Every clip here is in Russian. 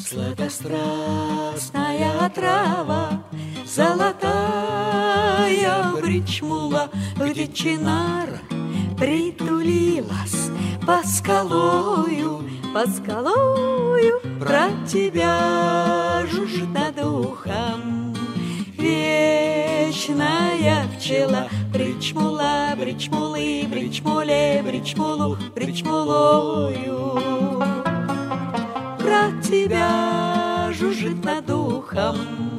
Сладострастная трава, золотая бричмула, где чинара притулилась под скалою, про тебя жужжит над ухом вечная пчела. Бричмула, бричмулы, бричмуле, бричмулу, бричмулою. Про тебя жужжит над ухом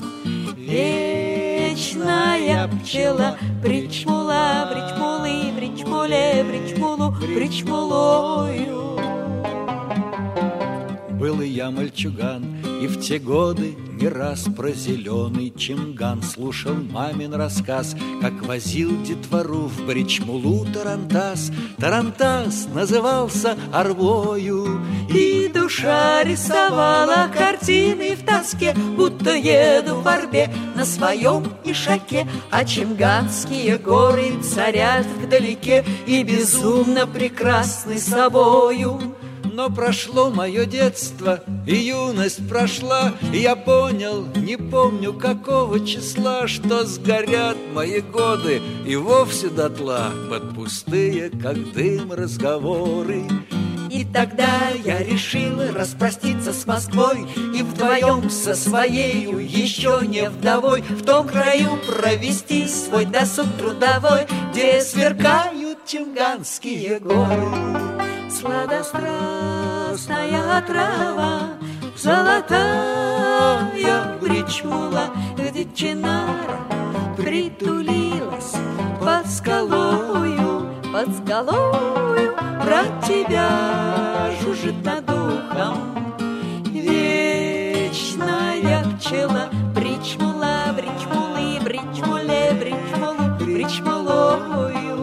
вечная пчела. Бричмула, бричмулы, бричмуле, бричмулу, бричмулою. Был и я мальчуган, и в те годы не раз про зеленый чимган слушал мамин рассказ, как возил детвору в бричмулу тарантас. Тарантас назывался арвою, и душа рисовала картины в тоске, будто еду в орбе на своем ишаке. А чимганские горы царят вдалеке и безумно прекрасны собою. Но прошло мое детство, и юность прошла, и я понял, не помню какого числа, что сгорят мои годы и вовсе дотла под пустые, как дым, разговоры. И тогда я решила распроститься с Москвой и вдвоем со своею, еще не вдовой, в том краю провести свой досуг трудовой, где сверкают чимганские горы. Сладострастная трава, золотая бричмула, где чинара притулилась под скалою, про тебя жужжит над ухом вечная пчела. Бричмула, бричмулы, бричмуле, бричмулу, бричмулою.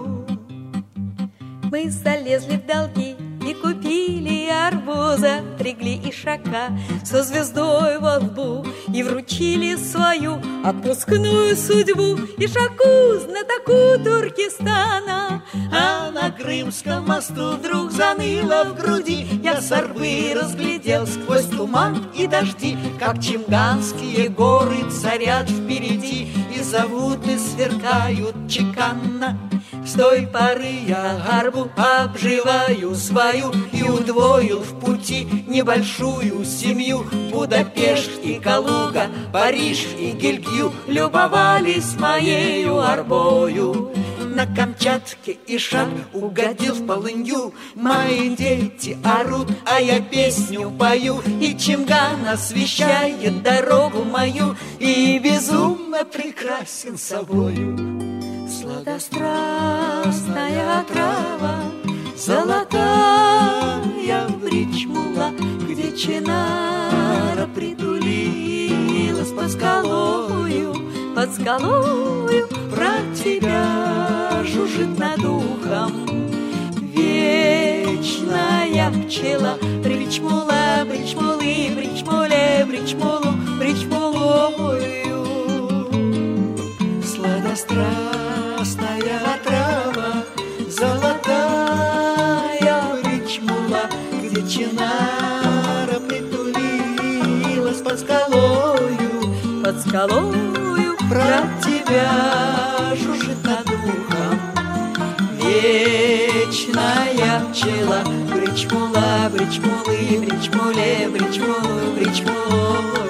Мы залезли в долги и купили арбуза, пригли ишака со звездой во лбу и вручили свою отпускную судьбу ишаку, знатоку Туркестана. А на Крымском мосту вдруг заныло в груди, я с арбы разглядел сквозь туман и дожди, как чимганские горы царят впереди и зовут и сверкают чеканно. С той поры я арбу обживаю свою и удвоил в пути небольшую семью. Будапешт и Калуга, Париж и Гильгью любовались моею арбою. На Камчатке ишак угодил в полынью, мои дети орут, а я песню пою, и чимган освещает дорогу мою и безумно прекрасен собою. Сладострастная трава, золотая бричмула, где чинара притулилась под скалою, про тебя жужжит над ухом вечная пчела. Бричмула, бричмулы, бричмуле, бричмулу, бричмулою. Сладострастная трава, золотая бричмула, где чинара притулилась под скалою, про тебя жужжит над ухом вечная пчела. Бричмула, бричмулы, бричмуле, бричмулу, бричмулу.